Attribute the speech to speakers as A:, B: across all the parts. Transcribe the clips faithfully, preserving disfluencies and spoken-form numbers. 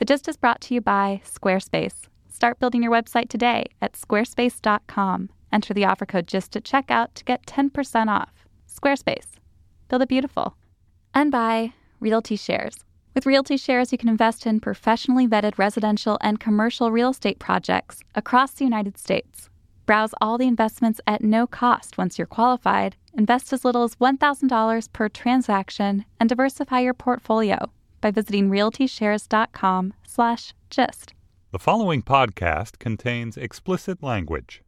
A: The Gist is brought to you by Squarespace. Start building your website today at squarespace dot com. Enter the offer code GIST at checkout to get ten percent off. Squarespace. Build it beautiful. And by Realty Shares. With Realty Shares, you can invest in professionally vetted residential and commercial real estate projects across the United States. Browse all the investments at no cost once you're qualified. Invest as little as one thousand dollars per transaction and diversify your portfolio by visiting realty shares dot com slash gist.
B: The following podcast contains explicit language.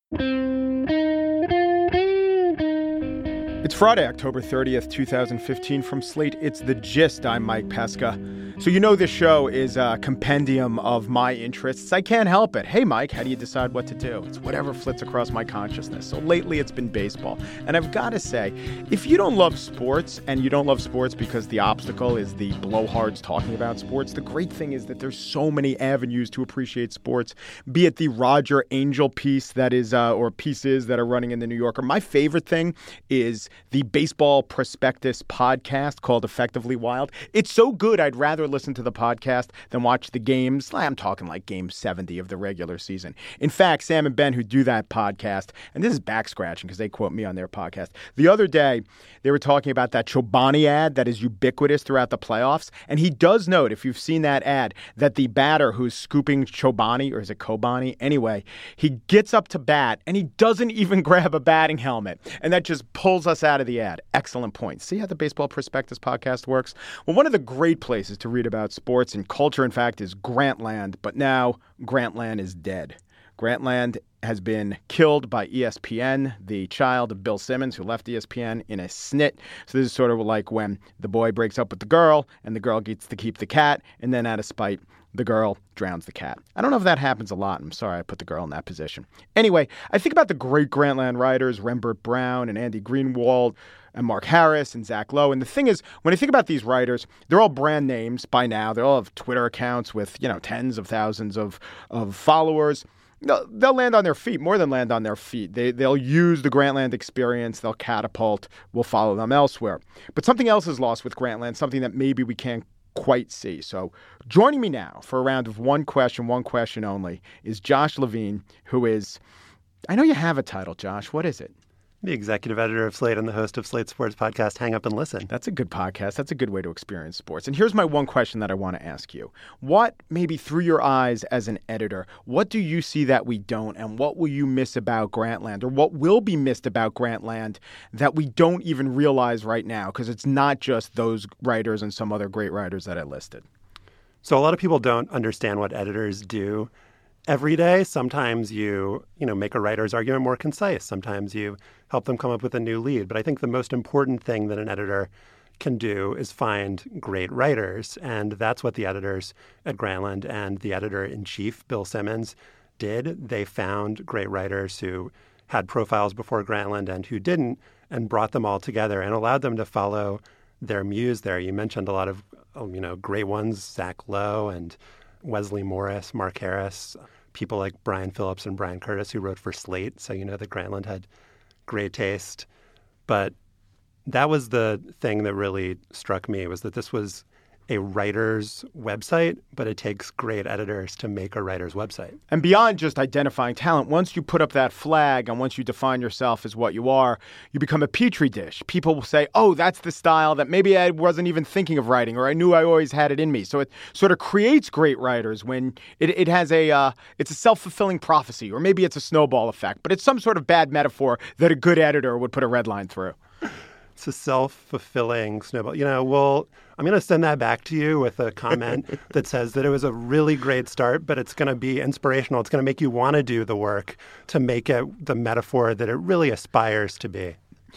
C: It's Friday, October thirtieth, twenty fifteen. From Slate, it's The Gist. I'm Mike Pesca. So you know this show is a compendium of my interests. I can't help it. Hey, Mike, how do you decide what to do? It's whatever flits across my consciousness. So lately it's been baseball. And I've got to say, if you don't love sports, and you don't love sports because the obstacle is the blowhards talking about sports, the great thing is that there's so many avenues to appreciate sports, be it the Roger Angel piece that is, uh, or pieces that are running in the New Yorker. My favorite thing is the Baseball Prospectus podcast called Effectively Wild. It's so good, I'd rather listen to the podcast than watch the games. I'm talking like game seventy of the regular season. In fact, Sam and Ben, who do that podcast, and this is back scratching because they quote me on their podcast. The other day, they were talking about that Chobani ad that is ubiquitous throughout the playoffs. And he does note, if you've seen that ad, that the batter who's scooping Chobani, or is it Kobani? Anyway, he gets up to bat and he doesn't even grab a batting helmet. And that just pulls us out of the ad. Excellent point. See how the Baseball Prospectus podcast works? Well, one of the great places to read about sports and culture, in fact, is Grantland. But now Grantland is dead. Grantland has been killed by E S P N, the child of Bill Simmons, who left E S P N in a snit. So this is sort of like when the boy breaks up with the girl and the girl gets to keep the cat, and then out of spite, the girl drowns the cat. I don't know if that happens a lot. I'm sorry I put the girl in that position. Anyway, I think about the great Grantland writers, Rembert Brown and Andy Greenwald and Mark Harris and Zach Lowe. And the thing is, when I think about these writers, they're all brand names by now. They all have Twitter accounts with, you know, tens of thousands of, of followers. They'll, they'll land on their feet, more than land on their feet. They, they'll use the Grantland experience. They'll catapult. We'll follow them elsewhere. But something else is lost with Grantland, something that maybe we can't quite see. So joining me now for a round of one question, one question only, is Josh Levine, who is, I know you have a title, Josh. What is it?
D: The executive editor of Slate and the host of Slate Sports podcast, Hang Up and Listen.
C: That's a good podcast. That's a good way to experience sports. And here's my one question that I want to ask you. What, maybe through your eyes as an editor, what do you see that we don't? And what will you miss about Grantland? Or what will be missed about Grantland that we don't even realize right now? Because it's not just those writers and some other great writers that I listed.
D: So a lot of people don't understand what editors do every day. Sometimes you, you know, make a writer's argument more concise. Sometimes you help them come up with a new lead. But I think the most important thing that an editor can do is find great writers. And that's what the editors at Grantland and the editor-in-chief, Bill Simmons, did. They found great writers who had profiles before Grantland and who didn't, and brought them all together and allowed them to follow their muse there. You mentioned a lot of, you know, great ones, Zach Lowe and Wesley Morris, Mark Harris, people like Brian Phillips and Brian Curtis, who wrote for Slate. So you know that Grantland had great taste. But that was the thing that really struck me, was that this was a writer's website, but it takes great editors to make a writer's website.
C: And beyond just identifying talent, once you put up that flag and once you define yourself as what you are, you become a petri dish. People will say, oh, that's the style that maybe I wasn't even thinking of writing, or I knew I always had it in me. So it sort of creates great writers when it, it has a, uh, it's a self-fulfilling prophecy, or maybe it's a snowball effect, but it's some sort of bad metaphor that a good editor would put a red line through.
D: It's a self-fulfilling snowball. You know, well, I'm going to send that back to you with a comment that says that it was a really great start, but it's going to be inspirational. It's going to make you want to do the work to make it the metaphor that it really aspires to be.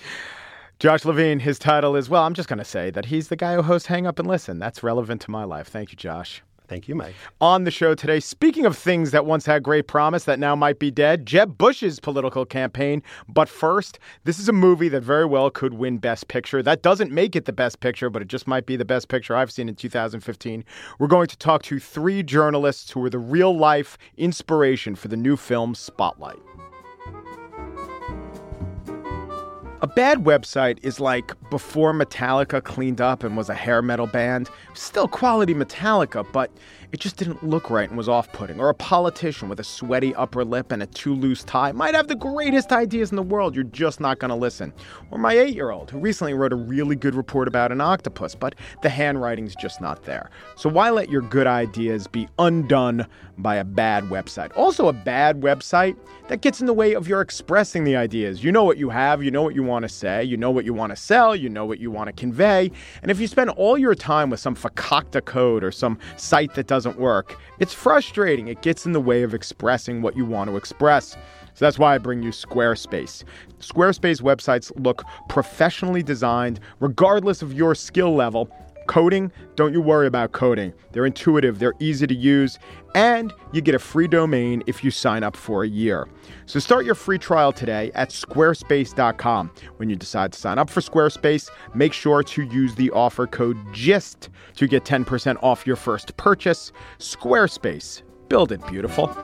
C: Josh Levine, his title is, well, I'm just going to say that he's the guy who hosts Hang Up and Listen. That's relevant to my life. Thank you, Josh.
D: Thank you, Mike.
C: On the show today, speaking of things that once had great promise that now might be dead, Jeb Bush's political campaign. But first, this is a movie that very well could win Best Picture. That doesn't make it the Best Picture, but it just might be the best picture I've seen in two thousand fifteen. We're going to talk to three journalists who were the real-life inspiration for the new film Spotlight. A bad website is like before Metallica cleaned up and was a hair metal band. Still quality Metallica, but it just didn't look right and was off-putting. Or a politician with a sweaty upper lip and a too loose tie might have the greatest ideas in the world. You're just not going to listen. Or my eight-year-old who recently wrote a really good report about an octopus, but the handwriting's just not there. So why let your good ideas be undone by a bad website? Also, a bad website that gets in the way of your expressing the ideas. You know what you have, you know what you want to say, you know what you want to sell, you know what you want to convey. And if you spend all your time with some fakakta code or some site that doesn't work, it's frustrating. It gets in the way of expressing what you want to express. So that's why I bring you Squarespace. Squarespace websites look professionally designed, regardless of your skill level. Coding, don't you worry about coding. They're intuitive, they're easy to use, and you get a free domain if you sign up for a year. So start your free trial today at squarespace dot com. When you decide to sign up for Squarespace, make sure to use the offer code GIST to get ten percent off your first purchase. Squarespace. Build it beautiful.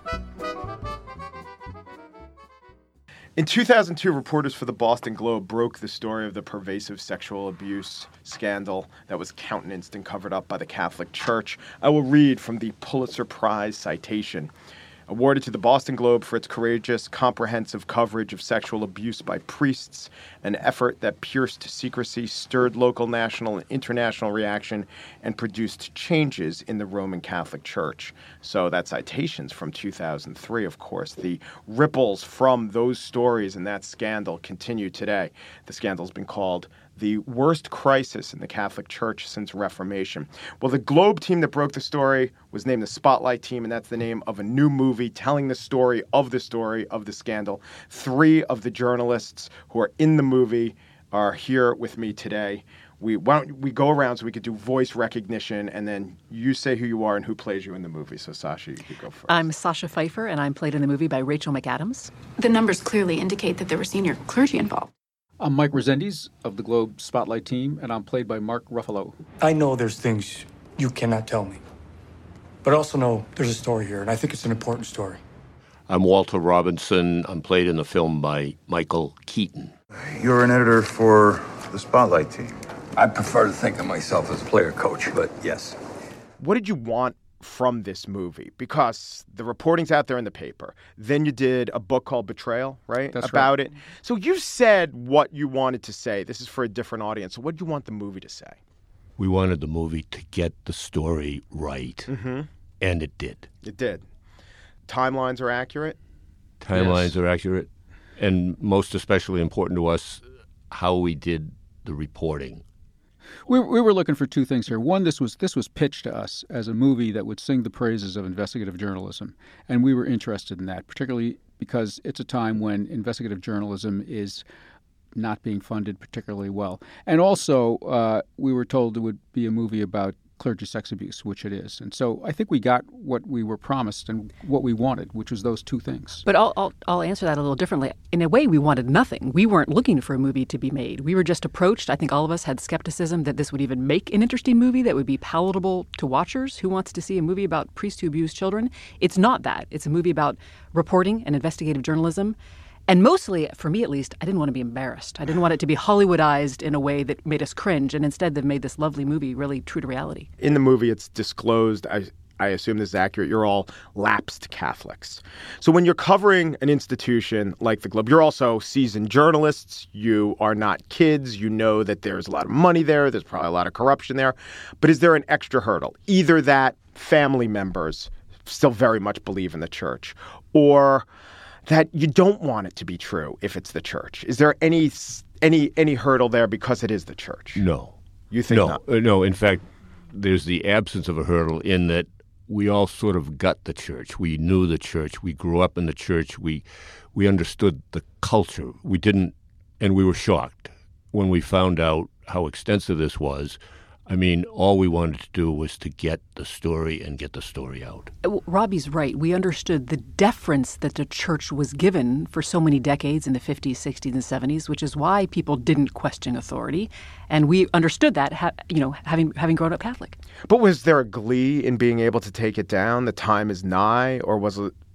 C: In two thousand two, reporters for the Boston Globe broke the story of the pervasive sexual abuse scandal that was countenanced and covered up by the Catholic Church. I will read from the Pulitzer Prize citation. Awarded to the Boston Globe for its courageous, comprehensive coverage of sexual abuse by priests, an effort that pierced secrecy, stirred local, national, and international reaction, and produced changes in the Roman Catholic Church. So that citation's from two thousand three, of course. The ripples from those stories and that scandal continue today. The scandal's been called the worst crisis in the Catholic Church since Reformation. Well, the Globe team that broke the story was named the Spotlight Team, and that's the name of a new movie telling the story of the story of the scandal. Three of the journalists who are in the movie are here with me today. We why don't we go around so we could do voice recognition, and then you say who you are and who plays you in the movie. So, Sasha, you could go first.
E: I'm Sasha Pfeiffer, and I'm played in the movie by Rachel McAdams.
F: The numbers clearly indicate that there were senior clergy involved.
G: I'm Mike Resendiz of the Globe Spotlight Team, and I'm played by Mark Ruffalo.
H: I know there's things you cannot tell me, but I also know there's a story here, and I think it's an important story.
I: I'm Walter Robinson. I'm played in the film by Michael Keaton.
J: You're an editor for the Spotlight Team.
K: I prefer to think of myself as player coach, but yes.
C: What did you want from this movie? Because the reporting's out there in the paper. Then you did a book called Betrayal, right?
G: That's
C: About
G: right.
C: it. So you said what you wanted to say. This is for a different audience. So what do you want the movie to say?
I: We wanted the movie to get the story right,
C: Mm-hmm.
I: and it did.
C: It did. Timelines are accurate?
I: Timelines
G: Yes.
I: are accurate, and most especially important to us, how we did the reporting.
G: We, we were looking for two things here. One, this was this was pitched to us as a movie that would sing the praises of investigative journalism, and we were interested in that, particularly because it's a time when investigative journalism is not being funded particularly well. And also, uh, we were told it would be a movie about clergy sex abuse, which it is. And so I think we got what we were promised and what we wanted, which was those two things.
E: But I'll, I'll, I'll answer that a little differently. In a way, we wanted nothing. We weren't looking for a movie to be made. We were just approached. I think all of us had skepticism that this would even make an interesting movie that would be palatable to watchers. Who wants to see a movie about priests who abuse children? It's not that. It's a movie about reporting and investigative journalism. And mostly, for me at least, I didn't want to be embarrassed. I didn't want it to be Hollywoodized in a way that made us cringe. And instead, they've made this lovely movie really true to reality.
C: In the movie, it's disclosed, I, I assume this is accurate, you're all lapsed Catholics. So when you're covering an institution like the Globe, you're also seasoned journalists. You are not kids. You know that there's a lot of money there. There's probably a lot of corruption there. But is there an extra hurdle? Either that family members still very much believe in the church, or that you don't want it to be true if it's the church. Is there any any any hurdle there because it is the church?
I: No.
C: You think
I: no,
C: not?
I: Uh, no, in fact, there's the absence of a hurdle in that we all sort of got the church. We knew the church. We grew up in the church. We we understood the culture. We didn't, and we were shocked when we found out how extensive this was. I mean, all we wanted to do was to get the story and get the story out.
E: Robbie's right. We understood the deference that the church was given for so many decades in the fifties, sixties, and seventies, which is why people didn't question authority. And we understood that, ha- you know, having having grown up Catholic.
C: But was there a glee in being able to take it down? The time is nigh, or was it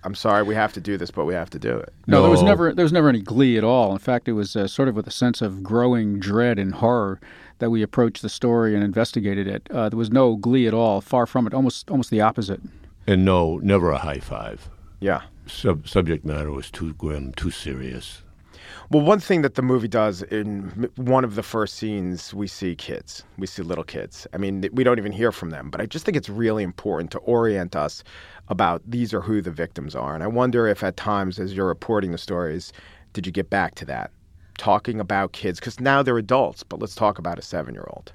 C: I'm sorry, we have to do this, but we have to do it.
G: No, no. there was never there was never any glee at all. In fact, it was uh, sort of with a sense of growing dread and horror that we approached the story and investigated it. Uh, there was no glee at all. Far from it. Almost almost the opposite.
I: And no, never a high five.
C: Yeah.
I: Sub- subject matter was too grim, too serious.
C: Well, one thing that the movie does in one of the first scenes, we see kids. We see little kids. I mean, we don't even hear from them, but I just think it's really important to orient us about these are who the victims are. And I wonder if at times, as you're reporting the stories, did you get back to that? Talking about kids, because now they're adults, but let's talk about a seven-year-old.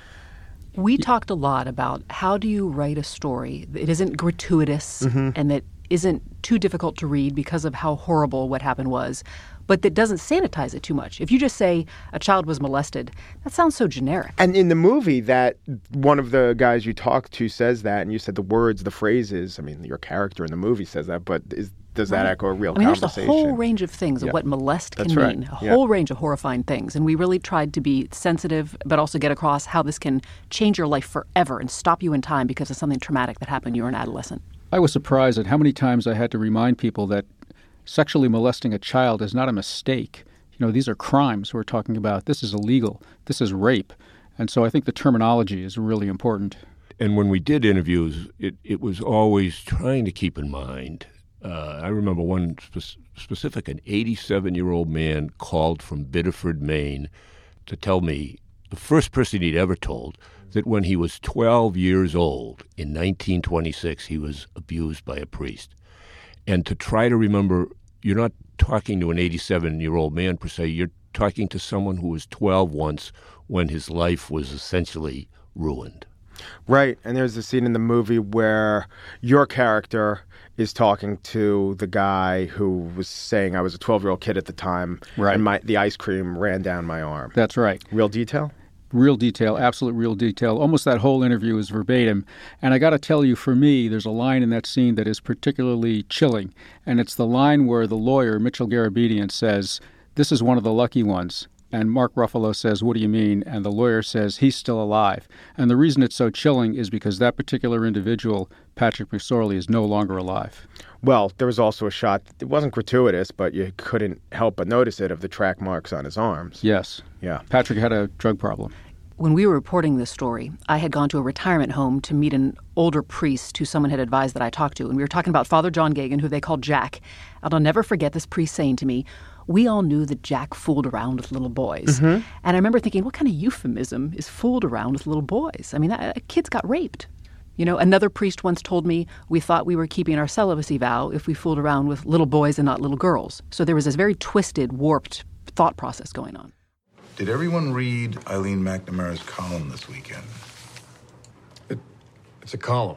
E: We talked a lot about how do you write a story that isn't gratuitous mm-hmm. and that isn't too difficult to read because of how horrible what happened was, but that doesn't sanitize it too much. If you just say a child was molested, that sounds so generic.
C: And in the movie, that one of the guys you talked to says that, and you said the words, the phrases, I mean, your character in the movie says that, but is, does that right. echo a real
E: I mean,
C: conversation?
E: There's a whole range of things of
C: yeah.
E: what molest can
C: That's right.
E: mean, a
C: yeah.
E: whole range of horrifying things. And we really tried to be sensitive, but also get across how this can change your life forever and stop you in time because of something traumatic that happened when you were an adolescent.
G: I was surprised at how many times I had to remind people that sexually molesting a child is not a mistake. You know, these are crimes we're talking about. This is illegal. This is rape. And so I think the terminology is really important.
I: And when we did interviews, it, it was always trying to keep in mind. Uh, I remember one spe- specific, an eighty-seven-year-old man called from Biddeford, Maine, to tell me, the first person he'd ever told, that when he was twelve years old, in nineteen twenty-six, he was abused by a priest. And to try to remember, you're not talking to an eighty-seven-year-old man per se, you're talking to someone who was twelve once when his life was essentially ruined.
C: Right, and there's a scene in the movie where your character is talking to the guy who was saying I was a twelve-year-old kid at the time,
G: right.
C: and my, the ice cream ran down my arm.
G: That's right.
C: Real detail?
G: Real detail, absolute real detail. Almost that whole interview is verbatim. And I got to tell you, for me, there's a line in that scene that is particularly chilling. And it's the line where the lawyer, Mitchell Garabedian, says, "This is one of the lucky ones." And Mark Ruffalo says, "What do you mean?" And the lawyer says, "He's still alive." And the reason it's so chilling is because that particular individual, Patrick McSorley, is no longer alive.
C: Well, there was also a shot, it wasn't gratuitous, but you couldn't help but notice it, of the track marks on his arms.
G: Yes.
C: Yeah.
G: Patrick had a drug problem.
E: When we were reporting this story, I had gone to a retirement home to meet an older priest who someone had advised that I talk to. And we were talking about Father John Geoghegan, who they called Jack. And I'll never forget this priest saying to me, we all knew that Jack fooled around with little boys. Mm-hmm. And I remember thinking, what kind of euphemism is fooled around with little boys? I mean, that, kids got raped. You know, another priest once told me we thought we were keeping our celibacy vow if we fooled around with little boys and not little girls. So there was this very twisted, warped thought process going on.
J: Did everyone read Eileen McNamara's column this weekend?
H: It, it's a column.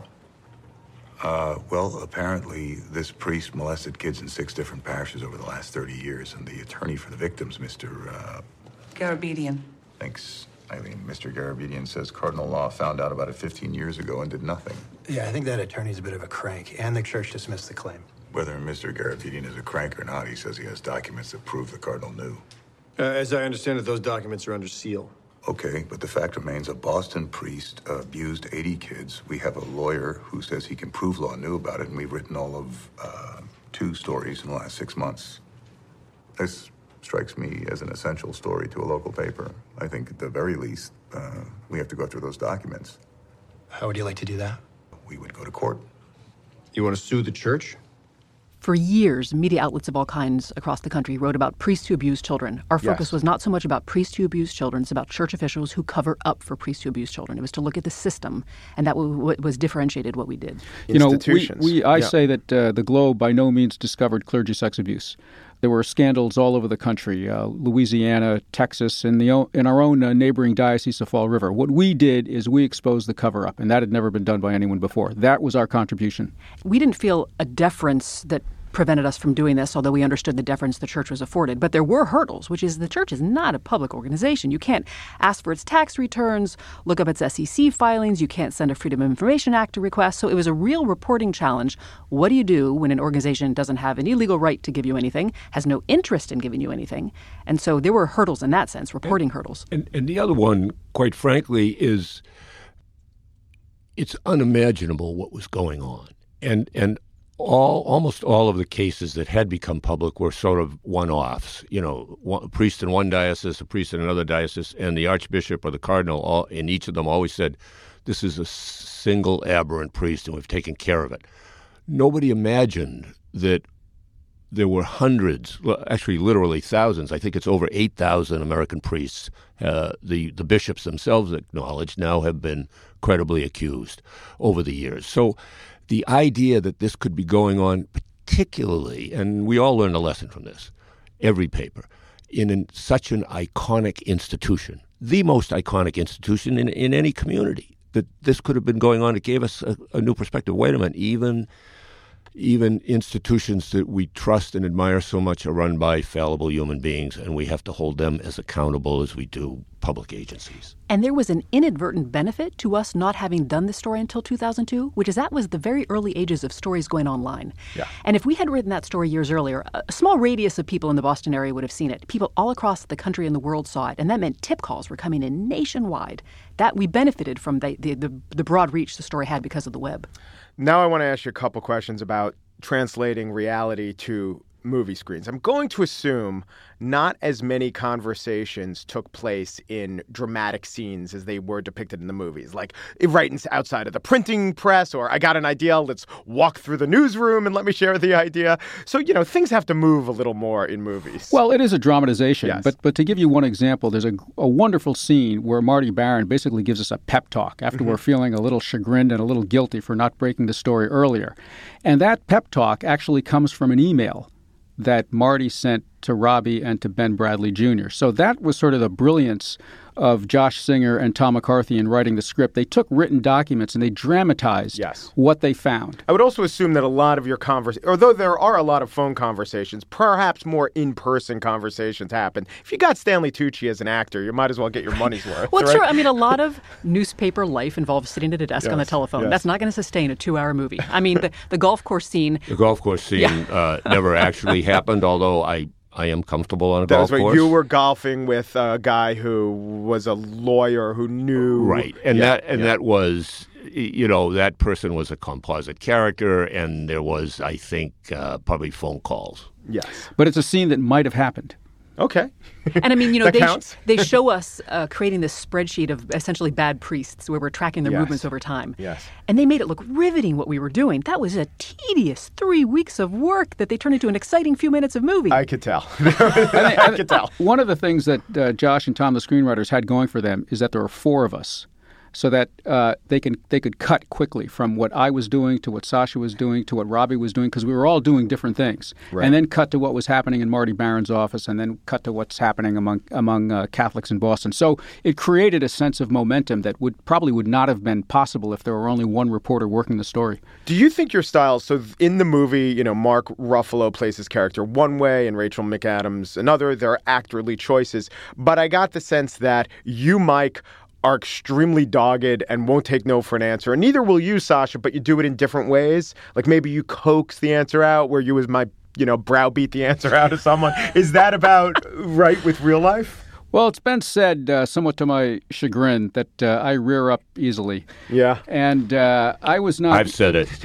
J: Uh, well, apparently this priest molested kids in six different parishes over the last thirty years, and the attorney for the victims, Mister Uh,
L: Garabedian.
J: Thanks, Eileen. Mister Garabedian says Cardinal Law found out about it fifteen years ago and did nothing.
M: Yeah, I think that attorney's a bit of a crank, and the church dismissed the claim.
J: Whether Mister Garabedian is a crank or not, he says he has documents that prove the Cardinal knew.
N: Uh, as I understand it, those documents are under seal.
J: Okay, but the fact remains a Boston priest uh, abused eighty kids. We have a lawyer who says he can prove Law knew about it, and we've written all of uh, two stories in the last six months. This strikes me as an essential story to a local paper. I think at the very least, uh, we have to go through those documents.
M: How would you like to do that?
J: We would go to court.
N: You want to sue the church?
E: For years, media outlets of all kinds across the country wrote about priests who abuse children. Our focus
C: Yes.
E: was not so much about priests who abuse children, it's about church officials who cover up for priests who abuse children. It was to look at the system, and that w- was differentiated what we did.
G: You know, we,
C: Institutions.
G: we I
C: Yeah.
G: say that uh, the Globe by no means discovered clergy sex abuse. There were scandals all over the country, uh, Louisiana, Texas, and the o- in our own uh, neighboring diocese of Fall River. What we did is we exposed the cover-up, and that had never been done by anyone before. That was our contribution.
E: We didn't feel a deference that prevented us from doing this, although we understood the deference the church was afforded. But there were hurdles, which is the church is not a public organization. You can't ask for its tax returns, look up its S E C filings. You can't send a Freedom of Information Act request. So it was a real reporting challenge. What do you do when an organization doesn't have any legal right to give you anything, has no interest in giving you anything? And so there were hurdles in that sense, reporting
I: and,
E: hurdles.
I: And, and the other one, quite frankly, is it's unimaginable what was going on. And and all almost all of the cases that had become public were sort of one-offs. You know, one, a priest in one diocese, a priest in another diocese, and the archbishop or the cardinal, all, in each of them always said, this is a single aberrant priest and we've taken care of it. Nobody imagined that there were hundreds, well, actually literally thousands. I think it's over eight thousand American priests. Uh, the, the bishops themselves acknowledged now have been credibly accused over the years. So the idea that this could be going on, particularly, and we all learned a lesson from this, every paper, in an, such an iconic institution, the most iconic institution in, in any community, that this could have been going on. It gave us a, a new perspective. Wait a minute, even even institutions that we trust and admire so much are run by fallible human beings, and we have to hold them as accountable as we do public agencies.
E: And there was an inadvertent benefit to us not having done this story until two thousand two, which is that was the very early ages of stories going online.
C: Yeah.
E: And if we had written that story years earlier, a small radius of people in the Boston area would have seen it. People all across the country and the world saw it, and that meant tip calls were coming in nationwide. That we benefited from the, the, the, the broad reach the story had because of the web.
C: Now I want to ask you a couple questions about translating reality to movie screens. I'm going to assume not as many conversations took place in dramatic scenes as they were depicted in the movies, like right outside of the printing press, or I got an idea, let's walk through the newsroom and let me share the idea. So, you know, things have to move a little more in movies.
G: Well, it is a dramatization,
C: yes.
G: but but to give you one example, there's a, a wonderful scene where Marty Baron basically gives us a pep talk after mm-hmm. we're feeling a little chagrined and a little guilty for not breaking the story earlier. And that pep talk actually comes from an email that Marty sent to Robbie and to Ben Bradley Junior So that was sort of the brilliance of Josh Singer and Tom McCarthy in writing the script. They took written documents and they dramatized
C: yes.
G: what they found.
C: I would also assume that a lot of your conversations, although there are a lot of phone conversations, perhaps more in-person conversations happen. If you got Stanley Tucci as an actor, you might as well get your money's worth.
E: Well,
C: right?
E: sure. I mean, a lot of newspaper life involves sitting at a desk
C: yes.
E: on the telephone.
C: Yes.
E: That's not going to sustain a two-hour movie. I mean, the, the golf course scene.
I: The golf course scene
E: Yeah.
I: uh, never actually happened, although I... I am comfortable on a golf
C: That's right.
I: course.
C: You were golfing with a guy who was a lawyer who knew.
I: Right. And
C: yeah,
I: that and
C: yeah.
I: that was, you know, that person was a composite character, and there was, I think, uh, probably phone calls.
C: Yes.
G: But it's a scene that might have happened.
C: Okay.
E: And I mean, you know,
C: That
E: they,
C: counts.
E: sh- they show us uh, creating this spreadsheet of essentially bad priests where we're tracking their
C: Yes.
E: movements over time.
C: Yes.
E: And they made it look riveting what we were doing. That was a tedious three weeks of work that they turned into an exciting few minutes of movie.
C: I could tell. I could tell.
G: One of the things that uh, Josh and Tom, the screenwriters, had going for them is that there were four of us, so that uh, they can they could cut quickly from what I was doing to what Sasha was doing to what Robbie was doing, because we were all doing different things,
C: Right.
G: and then cut to what was happening in Marty Baron's office, and then cut to what's happening among among uh, Catholics in Boston. So it created a sense of momentum that would probably would not have been possible if there were only one reporter working the story.
C: Do you think your style, so in the movie, you know, Mark Ruffalo plays his character one way and Rachel McAdams another. There are actorly choices. But I got the sense that you, Mike, are extremely dogged and won't take no for an answer. And neither will you, Sasha, but you do it in different ways. Like maybe you coax the answer out where you as my, you know, browbeat the answer out of someone. Is that about right with real life?
G: Well, it's been said, uh, somewhat to my chagrin, that uh, I rear up easily.
C: Yeah.
G: And uh, I was not...
I: I've said it.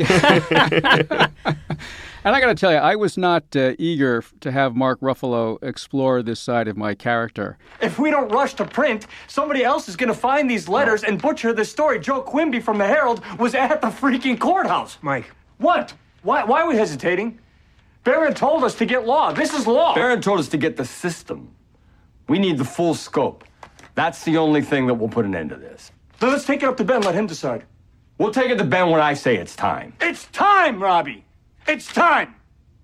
G: And I got to tell you, I was not uh, eager to have Mark Ruffalo explore this side of my character.
H: If we don't rush to print, somebody else is going to find these letters and butcher the story. Joe Quimby from the Herald was at the freaking courthouse.
N: Mike.
H: What? Why, why are we hesitating? Barron told us to get law. This is law.
K: Barron told us to get the system. We need the full scope. That's the only thing that will put an end to this.
H: So let's take it up to Ben. Let him decide.
K: We'll take it to Ben when I say it's time.
H: It's time, Robbie. It's time.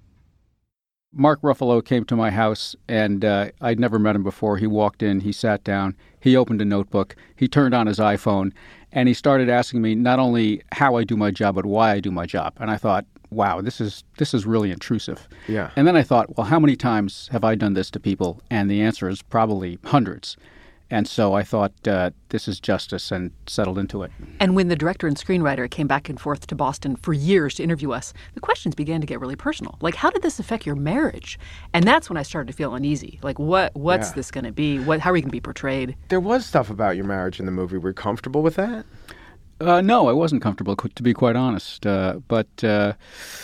G: Mark Ruffalo came to my house, and uh, I'd never met him before. He walked in, he sat down, he opened a notebook, he turned on his iPhone, and he started asking me not only how I do my job, but why I do my job. And I thought, wow, this is this is really intrusive.
C: Yeah.
G: And then I thought, well, how many times have I done this to people? And the answer is probably hundreds. And so I thought, uh, this is justice, and settled into it.
E: And when the director and screenwriter came back and forth to Boston for years to interview us, the questions began to get really personal. Like, how did this affect your marriage? And that's when I started to feel uneasy. Like, what what's
C: Yeah.
E: this going to be? What how are we going to be portrayed?
C: There was stuff about your marriage in the movie. Were you comfortable with that?
G: Uh, no, I wasn't comfortable, to be quite honest. Uh, but uh,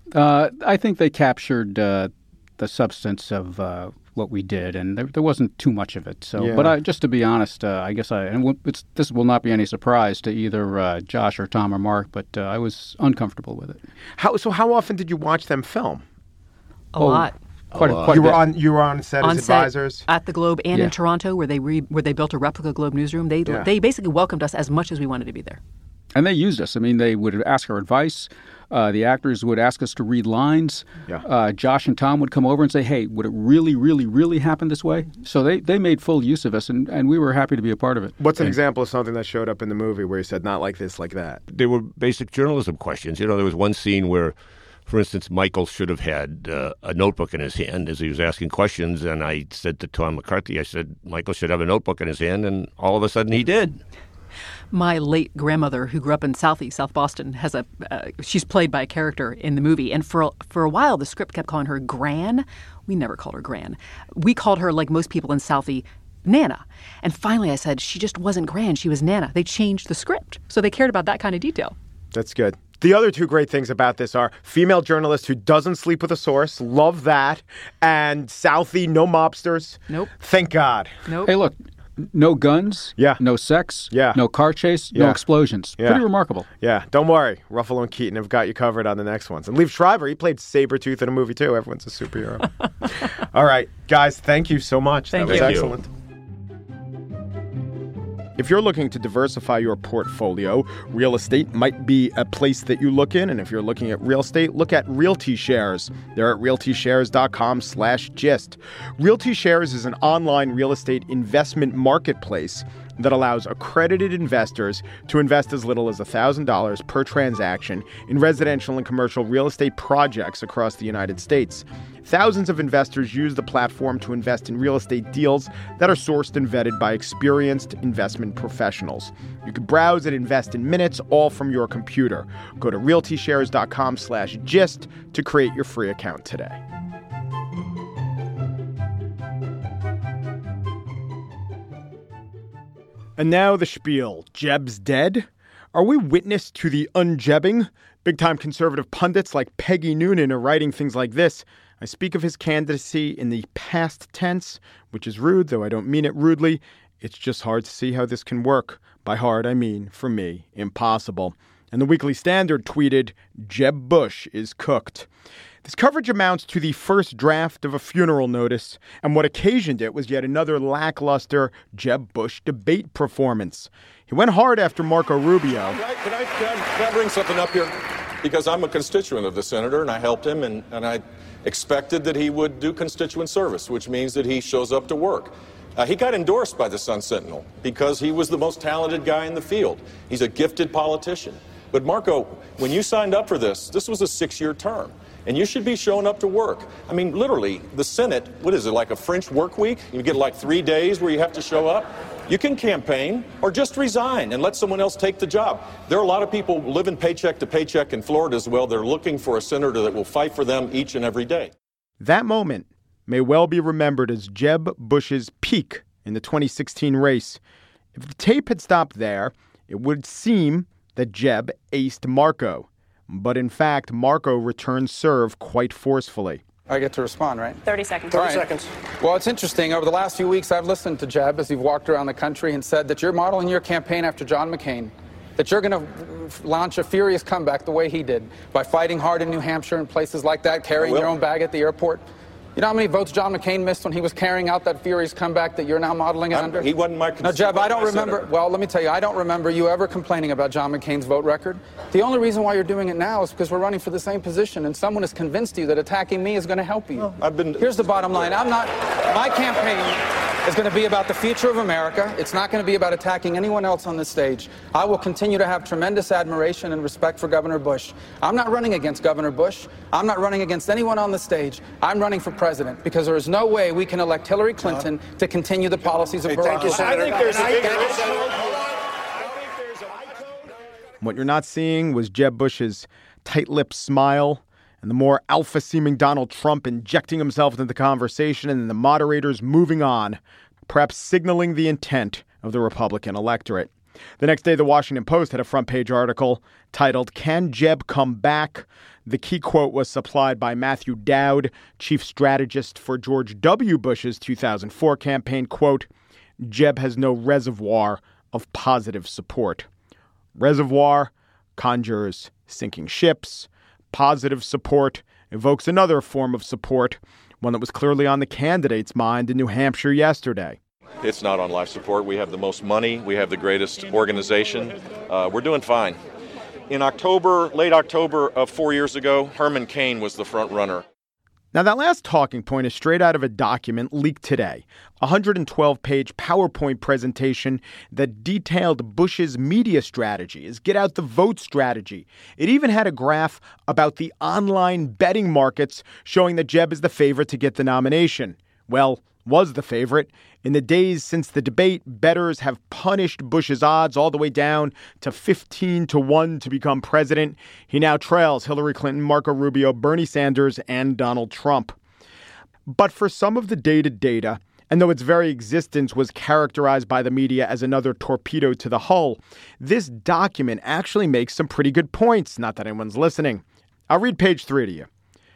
G: Uh, I think they captured uh, the substance of uh, what we did, and there, there wasn't too much of it. So,
C: Yeah.
G: but I, just to be honest, uh, I guess I and it's, this will not be any surprise to either uh, Josh or Tom or Mark, but uh, I was uncomfortable with it.
C: How so? How often did you watch them film?
E: A lot.
G: Quite a, quite
C: you
G: a
C: were
G: bit.
C: on. You were on set
E: On
C: as
E: set
C: advisors.
E: at the Globe and
G: Yeah.
E: in Toronto, where they re, where they built a replica Globe newsroom. They
C: Yeah.
E: they basically welcomed us as much as we wanted to be there.
G: And they used us. I mean, they would ask our advice. Uh, the actors would ask us to read lines.
C: Yeah.
G: Uh, Josh and Tom would come over and say, hey, would it really, really, really happen this way? So they, they made full use of us, and, and we were happy to be a part of it.
C: What's an example of something that showed up in the movie where you said not like this, like that?
I: They were basic journalism questions. You know, there was one scene where, for instance, Michael should have had uh, a notebook in his hand as he was asking questions, and I said to Tom McCarthy, I said, Michael should have a notebook in his hand, and all of a sudden he did.
E: My late grandmother, who grew up in Southeast, South Boston, has a uh, she's played by a character in the movie, and for a, for a while the script kept calling her Gran. We never called her Gran. We called her, like most people in Southie, Nana. And finally I said she just wasn't Gran, she was Nana. They changed the script, so they cared about that kind of detail.
C: That's good. The other two great things about this are female journalist who doesn't sleep with a source. Love that. And Southie, no mobsters.
E: Nope.
C: Thank God.
E: Nope.
G: Hey, look, no guns,
C: Yeah.
G: no sex,
C: Yeah.
G: no car chase, no
C: Yeah.
G: explosions.
C: Yeah.
G: Pretty remarkable.
C: Yeah, don't worry. Ruffalo and Keaton have got you covered on the next ones. And Liev Schreiber, he played Sabretooth in a movie too. Everyone's a superhero. All right, guys, thank you so much.
E: Thank
C: that was
I: you.
C: excellent. If you're looking to diversify your portfolio, real estate might be a place that you look in. And if you're looking at real estate, look at Realty Shares. They're at realty shares dot com slash gist. Realty Shares is an online real estate investment marketplace that allows accredited investors to invest as little as one thousand dollars per transaction in residential and commercial real estate projects across the United States. Thousands of investors use the platform to invest in real estate deals that are sourced and vetted by experienced investment professionals. You can browse and invest in minutes, all from your computer. Go to realty shares dot com slash gist to create your free account today. And now the spiel. Jeb's dead? Are we witness to the unjebbing? Big-time conservative pundits like Peggy Noonan are writing things like this. I speak of his candidacy in the past tense, which is rude, though I don't mean it rudely. It's just hard to see how this can work. By hard, I mean, for me, impossible. And the Weekly Standard tweeted, Jeb Bush is cooked. This coverage amounts to the first draft of a funeral notice, and what occasioned it was yet another lackluster Jeb Bush debate performance. He went hard after Marco Rubio.
L: Can I, can I, can I, can I bring something up here? Because I'm a constituent of the senator, and I helped him, and, and I expected that he would do constituent service, which means that he shows up to work. Uh, he got endorsed by the Sun Sentinel because he was the most talented guy in the field. He's a gifted politician. But Marco, when you signed up for this, this was a six-year term. And you should be showing up to work. I mean, literally, the Senate, what is it, like a French work week? You get like three days where you have to show up? You can campaign or just resign and let someone else take the job. There are a lot of people living paycheck to paycheck in Florida as well. They're looking for a senator that will fight for them each and every day.
C: That moment may well be remembered as Jeb Bush's peak in the twenty sixteen race. If the tape had stopped there, it would seem that Jeb aced Marco. But in fact, Marco returned serve quite forcefully.
O: I get to respond, right?
P: thirty seconds.
O: thirty seconds. Well, it's interesting. Over the last few weeks, I've listened to Jeb as you've walked around the country and said that you're modeling your campaign after John McCain, that you're going to launch a furious comeback the way he did by fighting hard in New Hampshire and places like that, carrying your own bag at the airport. You know how many votes John McCain missed when he was carrying out that furious comeback that you're now modeling it
L: I'm,
O: under?
L: He wasn't my
O: No, Jeb, I don't
L: my
O: remember.
L: senator.
O: Well, let me tell you, I don't remember you ever complaining about John McCain's vote record. The only reason why you're doing it now is because we're running for the same position, and someone has convinced you that attacking me is going to help you.
L: Well, I've been.
O: Here's the bottom line. I'm not. My campaign is going to be about the future of America. It's not going to be about attacking anyone else on this stage. I will continue to have tremendous admiration and respect for Governor Bush. I'm not running against Governor Bush. I'm not running against anyone on the stage. I'm running for president because there is no way we can elect Hillary Clinton uh, to continue the policies of
L: hey,
O: Barack
L: thank you, Senator. I think there's a big
C: What you're not seeing was Jeb Bush's tight-lipped smile and the more alpha-seeming Donald Trump injecting himself into the conversation and the moderators moving on, perhaps signaling the intent of the Republican electorate. The next day, the Washington Post had a front page article titled, "Can Jeb Come Back?" The key quote was supplied by Matthew Dowd, chief strategist for George W. Bush's two thousand four campaign. Quote, "Jeb has no reservoir of positive support." Reservoir conjures sinking ships. Positive support evokes another form of support, one that was clearly on the candidate's mind in New Hampshire yesterday.
L: It's not on life support. We have the most money. We have the greatest organization. Uh, we're doing fine. In October, late October of four years ago, Herman Cain was the front runner.
C: Now, that last talking point is straight out of a document leaked today, a one hundred twelve page PowerPoint presentation that detailed Bush's media strategy, his get out the vote strategy. It even had a graph about the online betting markets showing that Jeb is the favorite to get the nomination. Well, was the favorite. In the days since the debate, bettors have punished Bush's odds all the way down to fifteen to one to become president. He now trails Hillary Clinton, Marco Rubio, Bernie Sanders, and Donald Trump. But for some of the dated data, and though its very existence was characterized by the media as another torpedo to the hull, this document actually makes some pretty good points. Not that anyone's listening. I'll read page three to you.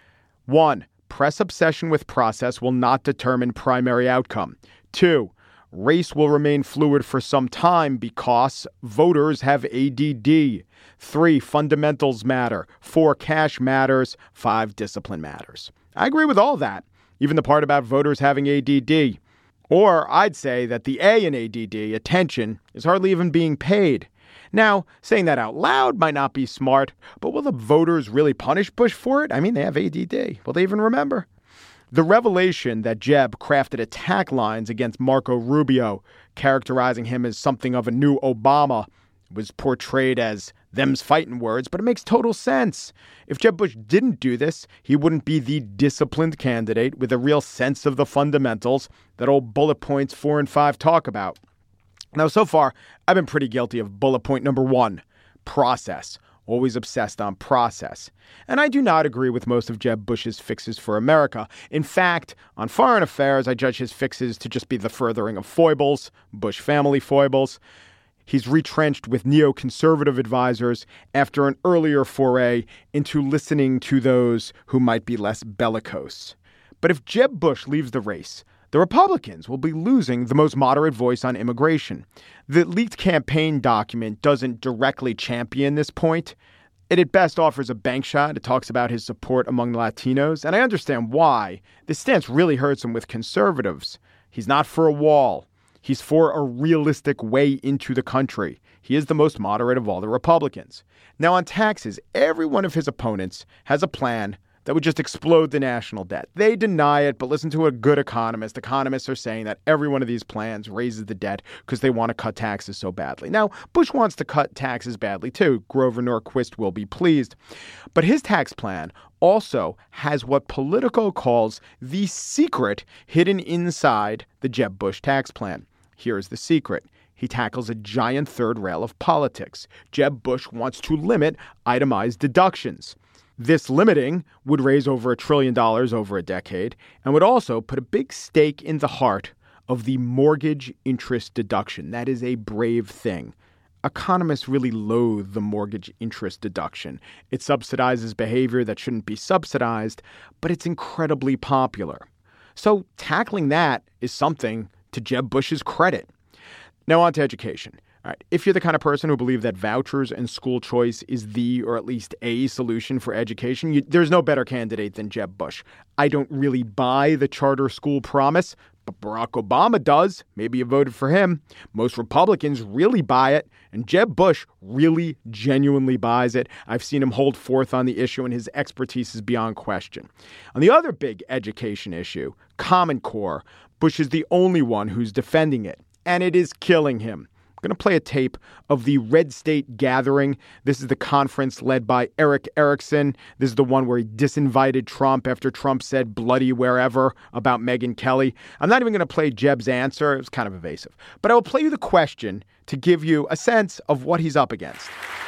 C: One, press obsession with process will not determine primary outcome. Two, race will remain fluid for some time because voters have A D D. Three, fundamentals matter. Four, cash matters. Five, discipline matters. I agree with all that, even the part about voters having A D D. Or I'd say that the A in A D D, attention, is hardly even being paid. Now, saying that out loud might not be smart, but will the voters really punish Bush for it? I mean, they have A D D. Will they even remember? The revelation that Jeb crafted attack lines against Marco Rubio, characterizing him as something of a new Obama, was portrayed as them's fighting words, but it makes total sense. If Jeb Bush didn't do this, he wouldn't be the disciplined candidate with a real sense of the fundamentals that old bullet points four and five talk about. Now, so far, I've been pretty guilty of bullet point number one, process. Always obsessed on process. And I do not agree with most of Jeb Bush's fixes for America. In fact, on foreign affairs, I judge his fixes to just be the furthering of foibles, Bush family foibles. He's retrenched with neoconservative advisors after an earlier foray into listening to those who might be less bellicose. But if Jeb Bush leaves the race, the Republicans will be losing the most moderate voice on immigration. The leaked campaign document doesn't directly champion this point. It at best offers a bank shot. It talks about his support among Latinos, and I understand why. This stance really hurts him with conservatives. He's not for a wall. He's for a realistic way into the country. He is the most moderate of all the Republicans. Now, on taxes, every one of his opponents has a plan that would just explode the national debt. They deny it, but listen to a good economist. Economists are saying that every one of these plans raises the debt because they want to cut taxes so badly. Now, Bush wants to cut taxes badly, too. Grover Norquist will be pleased. But his tax plan also has what Politico calls the secret hidden inside the Jeb Bush tax plan. Here's the secret. He tackles a giant third rail of politics. Jeb Bush wants to limit itemized deductions. This limiting would raise over a trillion dollars over a decade and would also put a big stake in the heart of the mortgage interest deduction. That is a brave thing. Economists really loathe the mortgage interest deduction. It subsidizes behavior that shouldn't be subsidized, but it's incredibly popular. So tackling that is something to Jeb Bush's credit. Now on to education. All right. If you're the kind of person who believes that vouchers and school choice is the, or at least a, solution for education, you, there's no better candidate than Jeb Bush. I don't really buy the charter school promise, but Barack Obama does. Maybe you voted for him. Most Republicans really buy it, and Jeb Bush really genuinely buys it. I've seen him hold forth on the issue, and his expertise is beyond question. On the other big education issue, Common Core, Bush is the only one who's defending it, and it is killing him. I'm going to play a tape of the Red State Gathering. This is the conference led by Eric Erickson. This is the one where he disinvited Trump after Trump said bloody wherever about Megyn Kelly. I'm not even going to play Jeb's answer. It was kind of evasive. But I will play you the question to give you a sense of what he's up against.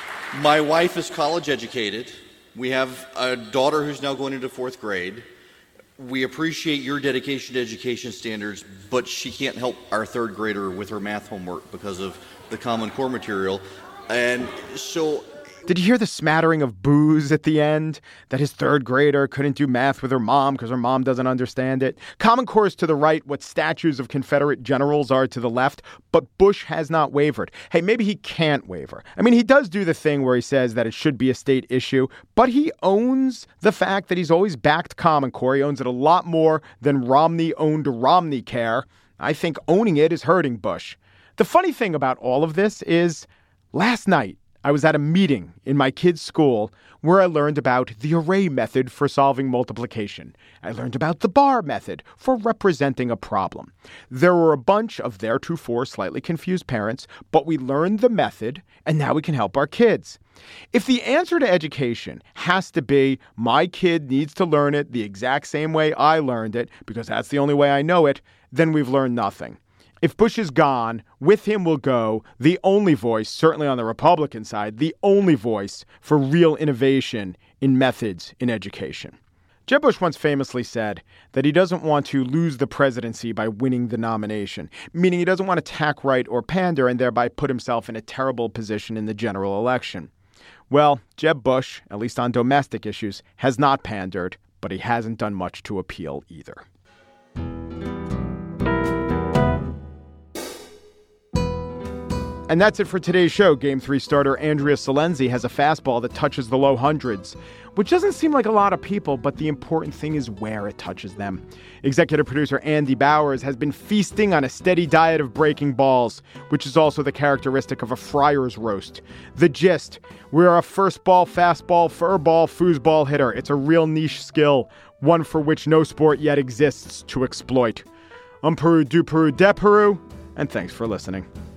P: My wife is college educated. We have a daughter who's now going into fourth grade. we appreciate your dedication to education standards, but she can't help our third grader with her math homework because of the Common Core material. And so...
C: Did you hear the smattering of boos at the end? That his third grader couldn't do math with her mom because her mom doesn't understand it? Common Core is to the right what statues of Confederate generals are to the left, but Bush has not wavered. Hey, maybe he can't waver. I mean, he does do the thing where he says that it should be a state issue, but he owns the fact that he's always backed Common Core. He owns it a lot more than Romney owned Romney Care. I think owning it is hurting Bush. The funny thing about all of this is last night, I was at a meeting in my kid's school where I learned about the array method for solving multiplication. I learned about the bar method for representing a problem. There were a bunch of theretofore slightly confused parents, but we learned the method, and now we can help our kids. If the answer to education has to be, my kid needs to learn it the exact same way I learned it, because that's the only way I know it, then we've learned nothing. If Bush is gone, with him will go the only voice, certainly on the Republican side, the only voice for real innovation in methods in education. Jeb Bush once famously said that he doesn't want to lose the presidency by winning the nomination, meaning he doesn't want to tack right or pander and thereby put himself in a terrible position in the general election. Well, Jeb Bush, at least on domestic issues, has not pandered, but he hasn't done much to appeal either. And that's it for today's show. Game three starter Andrea Salenzi has a fastball that touches the low hundreds, which doesn't seem like a lot of people, but the important thing is where it touches them. Executive producer Andy Bowers has been feasting on a steady diet of breaking balls, which is also the characteristic of a Friar's roast. The gist: we're a first ball, fastball, furball, foosball hitter. It's a real niche skill, one for which no sport yet exists to exploit. I'm Peru du Peru de Peru, and thanks for listening.